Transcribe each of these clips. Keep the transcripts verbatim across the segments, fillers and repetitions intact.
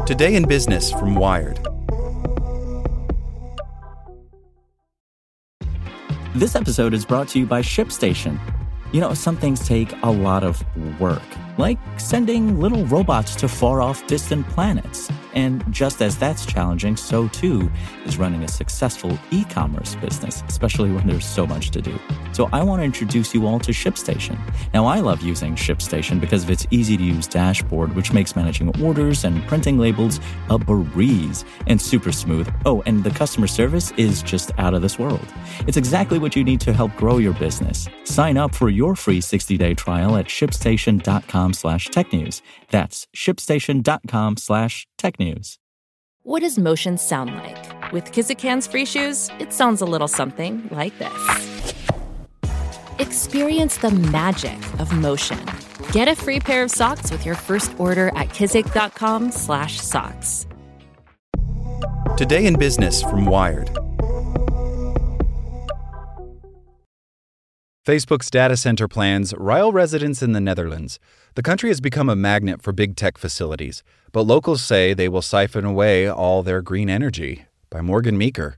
Today in Business from Wired. This episode is brought to you by ShipStation. You know, some things take a lot of work, like sending little robots to far-off distant planets. And just as that's challenging, so too is running a successful e-commerce business, especially when there's so much to do. So I want to introduce you all to ShipStation. Now, I love using ShipStation because of its easy-to-use dashboard, which makes managing orders and printing labels a breeze and super smooth. Oh, and the customer service is just out of this world. It's exactly what you need to help grow your business. Sign up for your free sixty-day trial at shipstation.com slash technews. That's shipstation.com slash technews. What does motion sound like? With Kizikans free shoes, it sounds a little something like this. Experience the magic of motion. Get a free pair of socks with your first order at kizik.com slash socks. Today in Business from Wired. Facebook's data center plans rile residents in the Netherlands. The country has become a magnet for big tech facilities, but locals say they will siphon away all their green energy. By Morgan Meeker.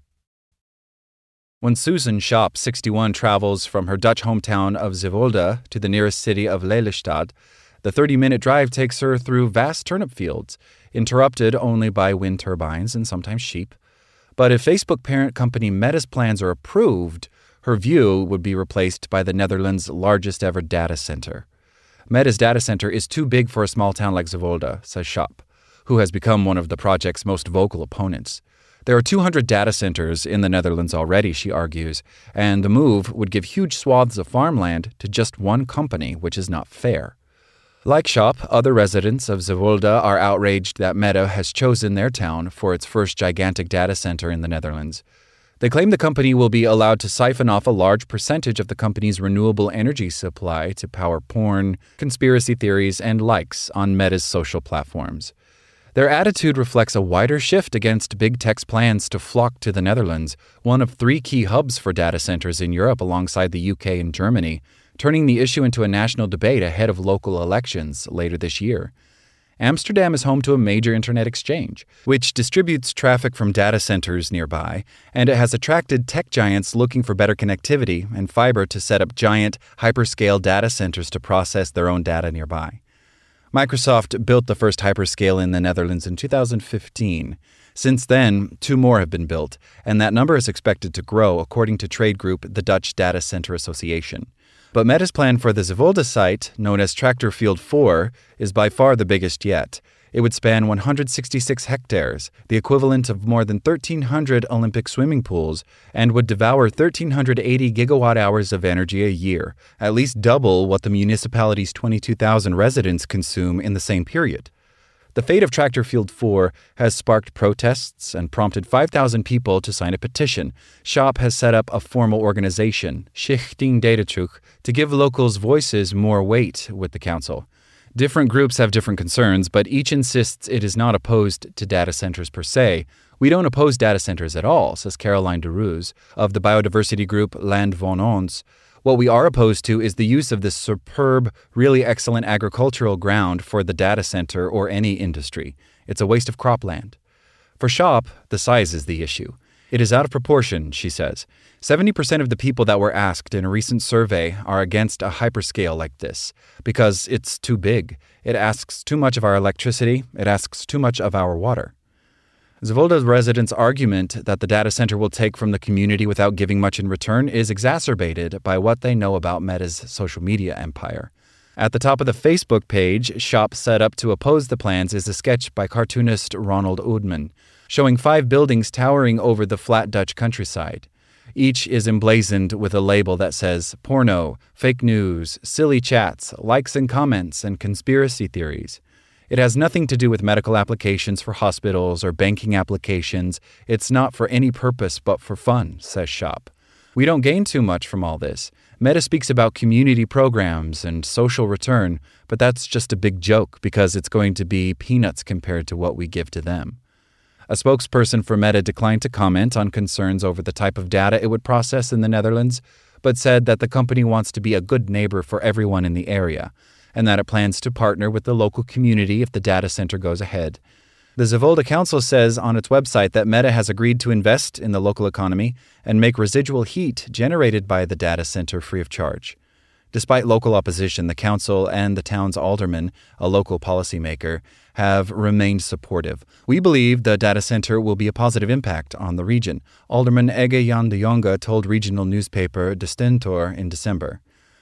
When Susan Shop, sixty-one, travels from her Dutch hometown of Zeewolde to the nearest city of Lelystad, the thirty-minute drive takes her through vast turnip fields, interrupted only by wind turbines and sometimes sheep. But if Facebook parent company Meta's plans are approved, her view would be replaced by the Netherlands' largest ever data center. Meta's data center is too big for a small town like Zeewolde, says Shop, who has become one of the project's most vocal opponents. There are two hundred data centers in the Netherlands already, she argues, and the move would give huge swaths of farmland to just one company, which is not fair. Like Shop, other residents of Zeewolde are outraged that Meta has chosen their town for its first gigantic data center in the Netherlands. They claim the company will be allowed to siphon off a large percentage of the company's renewable energy supply to power porn, conspiracy theories, and likes on Meta's social platforms. Their attitude reflects a wider shift against big tech's plans to flock to the Netherlands, one of three key hubs for data centers in Europe alongside the U K and Germany, turning the issue into a national debate ahead of local elections later this year. Amsterdam is home to a major internet exchange, which distributes traffic from data centers nearby, and it has attracted tech giants looking for better connectivity and fiber to set up giant, hyperscale data centers to process their own data nearby. Microsoft built the first hyperscale in the Netherlands in two thousand fifteen. Since then, two more have been built, and that number is expected to grow, according to trade group the Dutch Data Center Association. But Meta's plan for the Zeewolde site, known as Tractor Field four, is by far the biggest yet. It would span one hundred sixty-six hectares, the equivalent of more than thirteen hundred Olympic swimming pools, and would devour one thousand three hundred eighty gigawatt hours of energy a year, at least double what the municipality's twenty-two thousand residents consume in the same period. The fate of Tractor Field four has sparked protests and prompted five thousand people to sign a petition. Shop has set up a formal organization, Stichting Datatruc, to give locals' voices more weight with the council. Different groups have different concerns, but each insists it is not opposed to data centers per se. We don't oppose data centers at all, says Caroline de Roos of the biodiversity group Land van Ons. What we are opposed to is the use of this superb, really excellent agricultural ground for the data center or any industry. It's a waste of cropland. For Shop, the size is the issue. It is out of proportion, she says. seventy percent of the people that were asked in a recent survey are against a hyperscale like this because it's too big. It asks too much of our electricity. It asks too much of our water. Zeewolde residents' argument that the data center will take from the community without giving much in return is exacerbated by what they know about Meta's social media empire. At the top of the Facebook page, Shop set up to oppose the plans is a sketch by cartoonist Ronald Oudman, showing five buildings towering over the flat Dutch countryside. Each is emblazoned with a label that says porno, fake news, silly chats, likes and comments, and conspiracy theories. It has nothing to do with medical applications for hospitals or banking applications. It's not for any purpose but for fun, says Shop. We don't gain too much from all this. Meta speaks about community programs and social return, but that's just a big joke because it's going to be peanuts compared to what we give to them. A spokesperson for Meta declined to comment on concerns over the type of data it would process in the Netherlands, but said that the company wants to be a good neighbor for everyone in the area, and that it plans to partner with the local community if the data center goes ahead. The Zevolda Council says on its website that Meta has agreed to invest in the local economy and make residual heat generated by the data center free of charge. Despite local opposition, the council and the town's alderman, a local policymaker, have remained supportive. We believe the data center will be a positive impact on the region, Alderman Ege Jan de Jonge told regional newspaper De Stentor in December.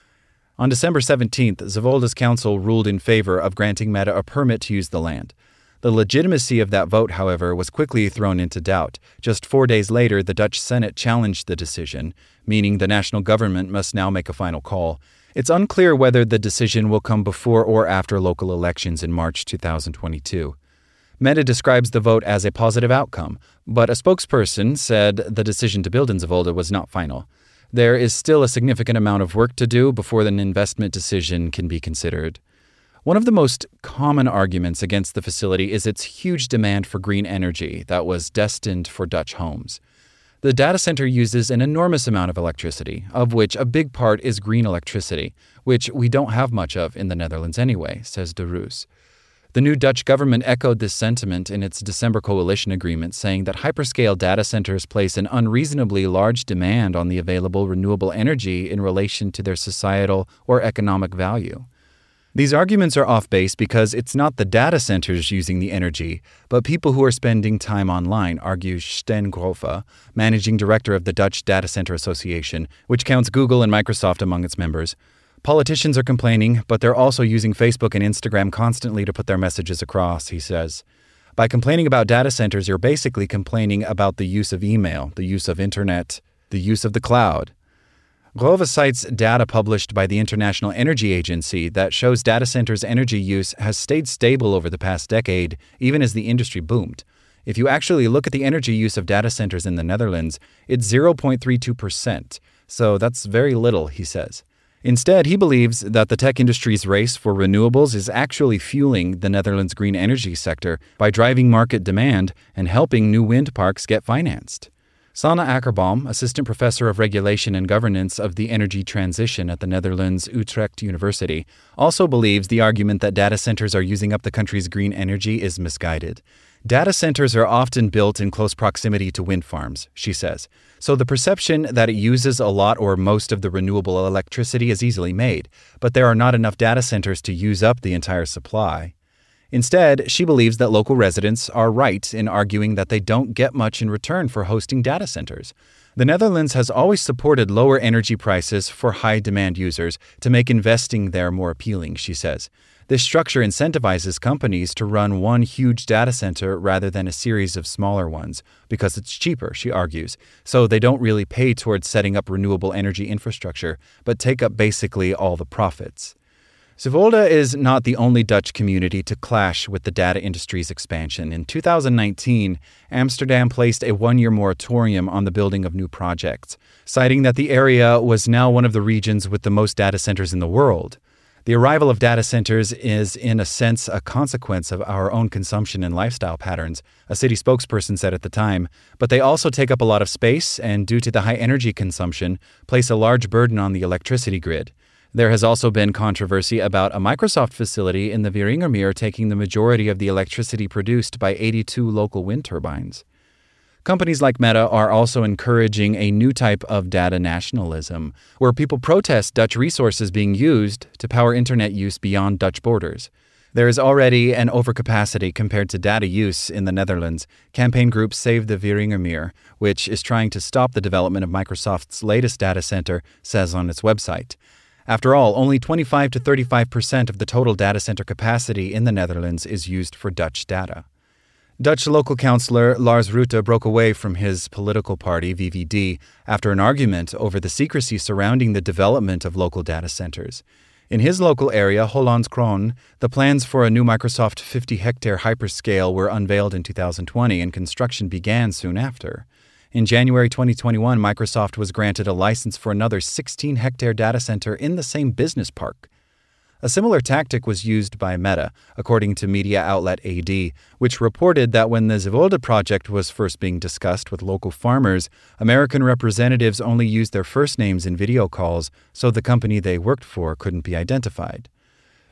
On December seventeenth, Zevolda's council ruled in favor of granting Meta a permit to use the land. The legitimacy of that vote, however, was quickly thrown into doubt. Just four days later, the Dutch Senate challenged the decision, meaning the national government must now make a final call. It's unclear whether the decision will come before or after local elections in March twenty twenty-two. Meta describes the vote as a positive outcome, but a spokesperson said the decision to build in Zevolda was not final. There is still a significant amount of work to do before an investment decision can be considered. One of the most common arguments against the facility is its huge demand for green energy that was destined for Dutch homes. The data center uses an enormous amount of electricity, of which a big part is green electricity, which we don't have much of in the Netherlands anyway, says De Roos. The new Dutch government echoed this sentiment in its December coalition agreement, saying that hyperscale data centers place an unreasonably large demand on the available renewable energy in relation to their societal or economic value. These arguments are off base because it's not the data centers using the energy, but people who are spending time online, argues Sten Grofe, managing director of the Dutch Data Center Association, which counts Google and Microsoft among its members. Politicians are complaining, but they're also using Facebook and Instagram constantly to put their messages across, he says. By complaining about data centers, you're basically complaining about the use of email, the use of internet, the use of the cloud. Grofe cites data published by the International Energy Agency that shows data centers' energy use has stayed stable over the past decade, even as the industry boomed. If you actually look at the energy use of data centers in the Netherlands, it's zero point three two percent, so that's very little, he says. Instead, he believes that the tech industry's race for renewables is actually fueling the Netherlands' green energy sector by driving market demand and helping new wind parks get financed. Sanne Akkerboom, assistant professor of regulation and governance of the energy transition at the Netherlands Utrecht University, also believes the argument that data centers are using up the country's green energy is misguided. Data centers are often built in close proximity to wind farms, she says, so the perception that it uses a lot or most of the renewable electricity is easily made, but there are not enough data centers to use up the entire supply. Instead, she believes that local residents are right in arguing that they don't get much in return for hosting data centers. The Netherlands has always supported lower energy prices for high-demand users to make investing there more appealing, she says. This structure incentivizes companies to run one huge data center rather than a series of smaller ones, because it's cheaper, she argues, so they don't really pay towards setting up renewable energy infrastructure, but take up basically all the profits. Zevolda is not the only Dutch community to clash with the data industry's expansion. In two thousand nineteen, Amsterdam placed a one-year moratorium on the building of new projects, citing that the area was now one of the regions with the most data centers in the world. The arrival of data centers is, in a sense, a consequence of our own consumption and lifestyle patterns, a city spokesperson said at the time, but they also take up a lot of space and, due to the high energy consumption, place a large burden on the electricity grid. There has also been controversy about a Microsoft facility in the Wieringermeer taking the majority of the electricity produced by eighty-two local wind turbines. Companies like Meta are also encouraging a new type of data nationalism, where people protest Dutch resources being used to power internet use beyond Dutch borders. There is already an overcapacity compared to data use in the Netherlands. Campaign group Save the Wieringermeer, which is trying to stop the development of Microsoft's latest data center, says on its website. After all, only twenty-five to thirty-five percent of the total data center capacity in the Netherlands is used for Dutch data. Dutch local councillor Lars Rutte broke away from his political party, V V D, after an argument over the secrecy surrounding the development of local data centers. In his local area, Hollandskroon, the plans for a new Microsoft fifty-hectare hyperscale were unveiled in two thousand twenty and construction began soon after. In January twenty twenty-one, Microsoft was granted a license for another sixteen-hectare data center in the same business park. A similar tactic was used by Meta, according to media outlet A D, which reported that when the Zevolda project was first being discussed with local farmers, American representatives only used their first names in video calls, so the company they worked for couldn't be identified.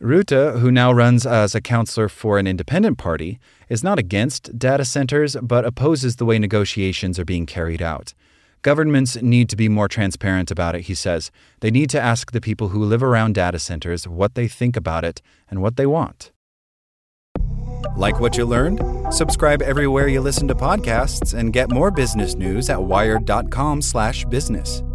Rutte, who now runs as a counselor for an independent party, is not against data centers, but opposes the way negotiations are being carried out. Governments need to be more transparent about it, he says. They need to ask the people who live around data centers what they think about it and what they want. Like what you learned? Subscribe everywhere you listen to podcasts and get more business news at wired.com slash business.